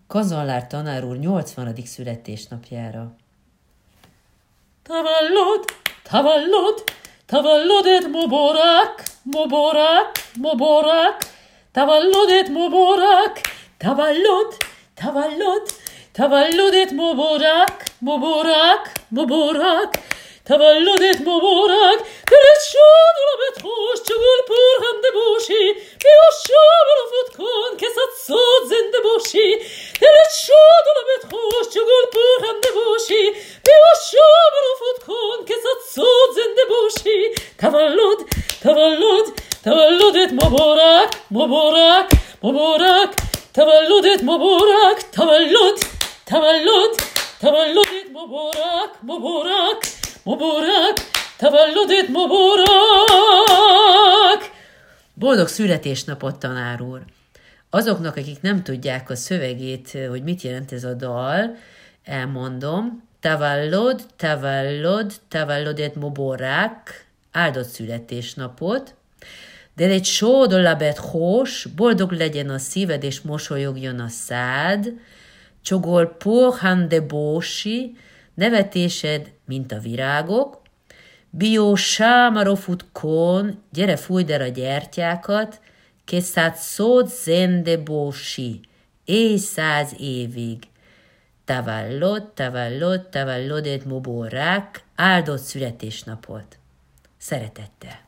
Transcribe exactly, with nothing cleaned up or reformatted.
Kazanlár tanár úr nyolcvanadik születésnapjára. Tavallod, tavallod, tavallod et moborak, moborak, moborak, tavallod et moborak, tavallod, tavallod, tavallod et moborak, moborak, moborak, tavallod et moborak, telet sodula betros, csugul purham de bosi, pios sodula futkon, keszat szód zende bosi, telet sodula betros, csugul purham de bosi, pios sodula futkon, keszat szód zende bosi, tavallod, tavallod, tavallod et moborak, moborak, moborak, tavallod et moborak, tavallod, tavallod, tavallod et moborak, moborak, moborak, tavallod et moborak! Boldog születésnapot, tanár úr! Azoknak, akik nem tudják a szövegét, hogy mit jelent ez a dal, elmondom. Tavallod, tavallod, tavallod et moborak, áldott születésnapot. De egy sódolabet hós, boldog legyen a szíved és mosolyogjon a szád. Csogol porhan de bósi, nevetésed, mint a virágok. Bio sámarofut kón, gyere fújd el a gyertyákat, készát szód zende bósi, éj száz évig. Tavallod, tavallod, tavallod et moborak, áldott születésnapot. Szeretettel.